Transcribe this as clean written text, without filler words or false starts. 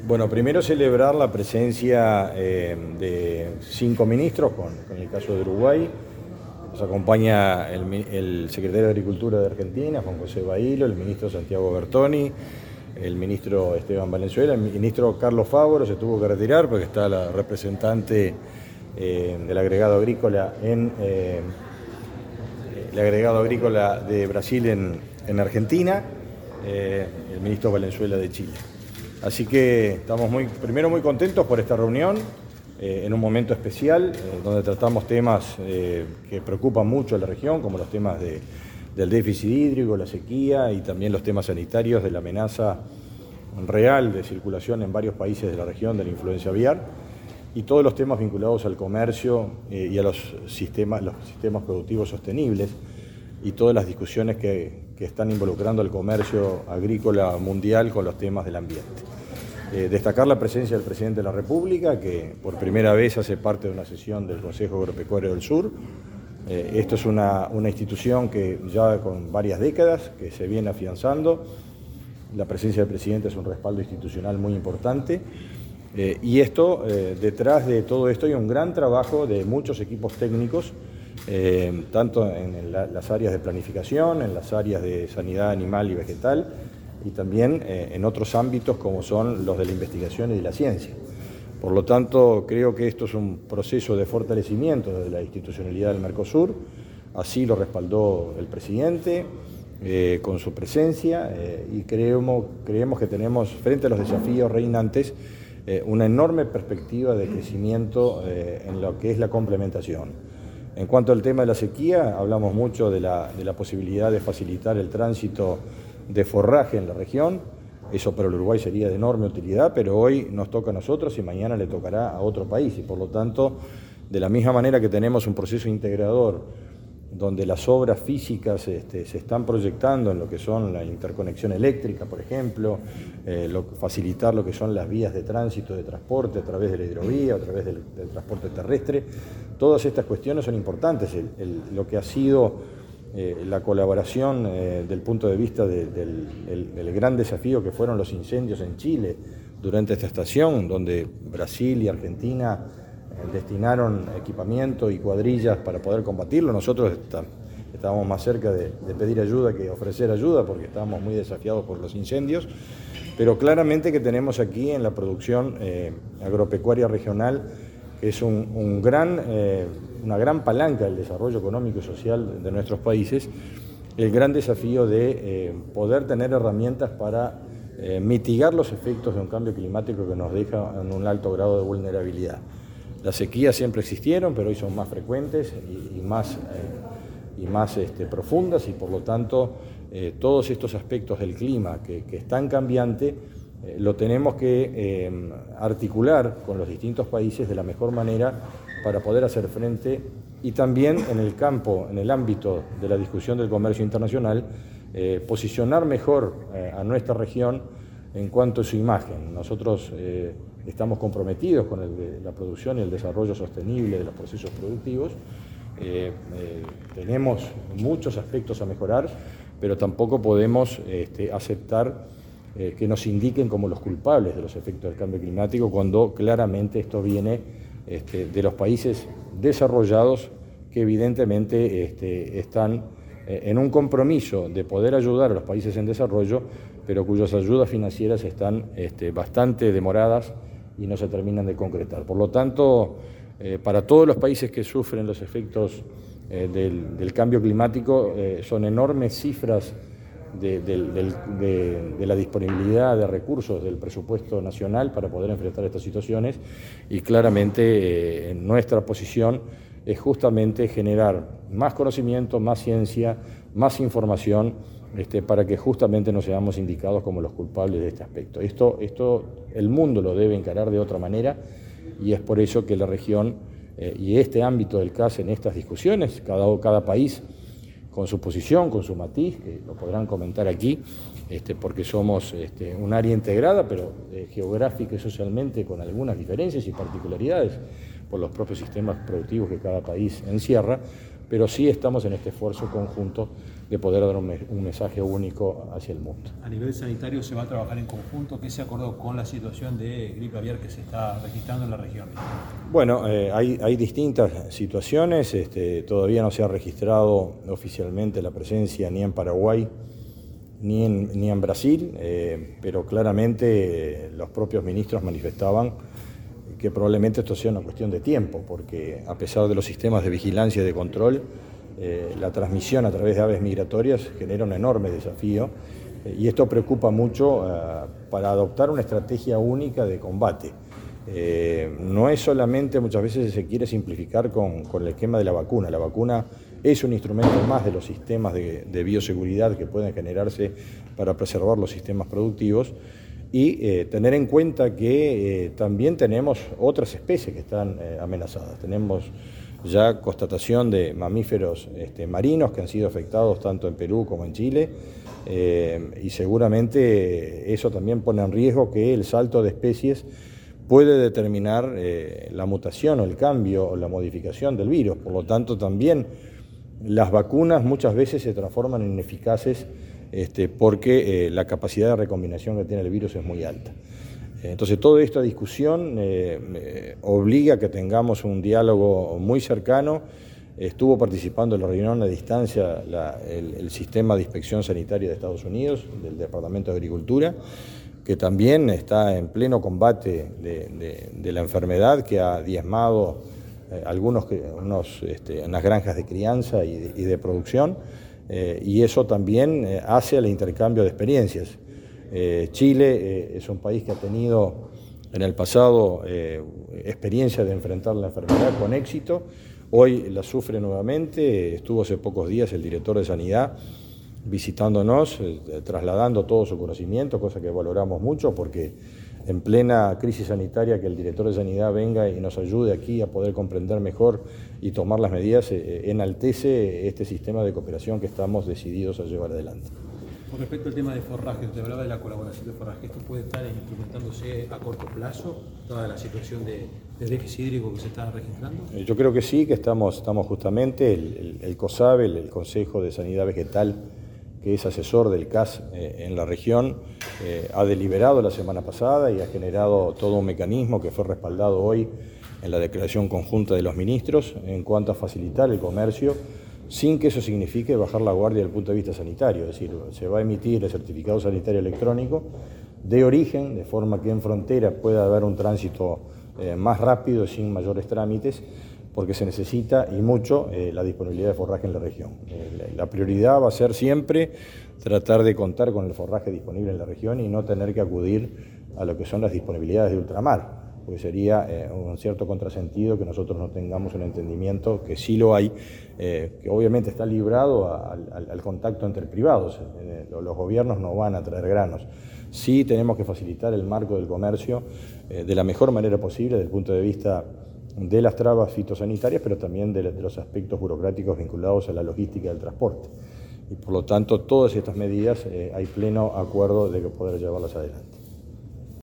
Bueno, primero celebrar la presencia de 5 ministros, con el caso de Uruguay. Nos acompaña el secretario de Agricultura de Argentina, Juan José Bailo, el ministro Santiago Bertoni, el ministro Esteban Valenzuela, el ministro Carlos Fávoro se tuvo que retirar porque está la representante del agregado agrícola de Brasil en Argentina, el ministro Valenzuela de Chile. Así que estamos primero muy contentos por esta reunión, en un momento especial, donde tratamos temas que preocupan mucho a la región, como los temas del déficit hídrico, la sequía y también los temas sanitarios de la amenaza real de circulación en varios países de la región de la influenza aviar, y todos los temas vinculados al comercio y a los sistemas productivos sostenibles, y todas las discusiones que están involucrando al comercio agrícola mundial con los temas del ambiente. Destacar la presencia del presidente de la República, que por primera vez hace parte de una sesión del Consejo Agropecuario del Sur. Esto es una institución que ya con varias décadas que se viene afianzando. La presencia del presidente es un respaldo institucional muy importante. Y detrás de todo esto hay un gran trabajo de muchos equipos técnicos, tanto en las áreas de planificación, en las áreas de sanidad animal y vegetal, y también en otros ámbitos como son los de la investigación y de la ciencia. Por lo tanto, creo que esto es un proceso de fortalecimiento de la institucionalidad del Mercosur. Así lo respaldó el presidente con su presencia, y creemos que tenemos frente a los desafíos reinantes una enorme perspectiva de crecimiento en lo que es la complementación. En cuanto al tema de la sequía, hablamos mucho de la posibilidad de facilitar el tránsito de forraje en la región. Eso para el Uruguay sería de enorme utilidad, pero hoy nos toca a nosotros y mañana le tocará a otro país. Y por lo tanto, de la misma manera que tenemos un proceso integrador donde las obras físicas se están proyectando en lo que son la interconexión eléctrica, por ejemplo, facilitar lo que son las vías de tránsito, de transporte a través de la hidrovía, a través del transporte terrestre. Todas estas cuestiones son importantes. Lo que ha sido la colaboración del punto de vista del gran desafío que fueron los incendios en Chile durante esta estación, donde Brasil y Argentina destinaron equipamiento y cuadrillas para poder combatirlo. Nosotros estábamos más cerca de pedir ayuda que ofrecer ayuda porque estábamos muy desafiados por los incendios, pero claramente que tenemos aquí en la producción agropecuaria regional, que es una gran palanca del desarrollo económico y social de nuestros países, el gran desafío de poder tener herramientas para mitigar los efectos de un cambio climático que nos deja en un alto grado de vulnerabilidad. Las sequías siempre existieron, pero hoy son más frecuentes y más profundas, y por lo tanto todos estos aspectos del clima que es tan cambiante lo tenemos que articular con los distintos países de la mejor manera para poder hacer frente, y también en el ámbito de la discusión del comercio internacional, posicionar mejor a nuestra región en cuanto a su imagen. Nosotros estamos comprometidos con la producción y el desarrollo sostenible de los procesos productivos. Tenemos muchos aspectos a mejorar, pero tampoco podemos aceptar que nos indiquen como los culpables de los efectos del cambio climático, cuando claramente esto viene de los países desarrollados, que evidentemente están en un compromiso de poder ayudar a los países en desarrollo, pero cuyas ayudas financieras están bastante demoradas y no se terminan de concretar. Por lo tanto, para todos los países que sufren los efectos del cambio climático, son enormes cifras de la disponibilidad de recursos del presupuesto nacional para poder enfrentar estas situaciones, y claramente nuestra posición es justamente generar más conocimiento, más ciencia, más información, para que justamente no seamos indicados como los culpables de este aspecto. Esto el mundo lo debe encarar de otra manera, y es por eso que la región y este ámbito del CAS en estas discusiones, cada país con su posición, con su matiz, que lo podrán comentar aquí, porque somos un área integrada, pero geográfica y socialmente con algunas diferencias y particularidades por los propios sistemas productivos que cada país encierra, pero sí estamos en este esfuerzo conjunto de poder dar un mensaje único hacia el mundo. A nivel sanitario se va a trabajar en conjunto. ¿Qué se acordó con la situación de gripe aviar que se está registrando en la región? Bueno, hay distintas situaciones. Todavía no se ha registrado oficialmente la presencia ni en Paraguay ni en Brasil, pero claramente los propios ministros manifestaban que probablemente esto sea una cuestión de tiempo, porque a pesar de los sistemas de vigilancia y de control, la transmisión a través de aves migratorias genera un enorme desafío y esto preocupa mucho para adoptar una estrategia única de combate. No es solamente, muchas veces se quiere simplificar con el esquema de la vacuna. La vacuna es un instrumento más de los sistemas de bioseguridad que pueden generarse para preservar los sistemas productivos y tener en cuenta que también tenemos otras especies que están amenazadas. Tenemos ya constatación de mamíferos marinos que han sido afectados tanto en Perú como en Chile y seguramente eso también pone en riesgo que el salto de especies puede determinar la mutación o el cambio o la modificación del virus. Por lo tanto, también las vacunas muchas veces se transforman en ineficaces porque la capacidad de recombinación que tiene el virus es muy alta. Entonces, toda esta discusión obliga a que tengamos un diálogo muy cercano. Estuvo participando en la reunión a distancia el sistema de inspección sanitaria de Estados Unidos, del Departamento de Agricultura, que también está en pleno combate de la enfermedad que ha diezmado unas granjas de crianza y de producción, y eso también hace al intercambio de experiencias. Chile es un país que ha tenido en el pasado experiencia de enfrentar la enfermedad con éxito, hoy la sufre nuevamente. Estuvo hace pocos días el director de Sanidad visitándonos, trasladando todo su conocimiento, cosa que valoramos mucho porque en plena crisis sanitaria que el director de Sanidad venga y nos ayude aquí a poder comprender mejor y tomar las medidas enaltece este sistema de cooperación que estamos decididos a llevar adelante. Con respecto al tema de forraje, usted hablaba de la colaboración de forraje, ¿esto puede estar implementándose a corto plazo, toda la situación de déficit hídrico que se está registrando? Yo creo que sí, que estamos justamente, el COSABE, el Consejo de Sanidad Vegetal, que es asesor del CAS en la región, ha deliberado la semana pasada y ha generado todo un mecanismo que fue respaldado hoy en la declaración conjunta de los ministros en cuanto a facilitar el comercio sin que eso signifique bajar la guardia desde el punto de vista sanitario. Es decir, se va a emitir el certificado sanitario electrónico de origen, de forma que en frontera pueda haber un tránsito más rápido, sin mayores trámites, porque se necesita y mucho la disponibilidad de forraje en la región. La prioridad va a ser siempre tratar de contar con el forraje disponible en la región y no tener que acudir a lo que son las disponibilidades de ultramar, porque sería un cierto contrasentido que nosotros no tengamos un entendimiento, que sí lo hay, que obviamente está librado al contacto entre privados. Los gobiernos no van a traer granos. Sí tenemos que facilitar el marco del comercio de la mejor manera posible desde el punto de vista de las trabas fitosanitarias, pero también de los aspectos burocráticos vinculados a la logística del transporte. Y por lo tanto, todas estas medidas hay pleno acuerdo de que poder llevarlas adelante.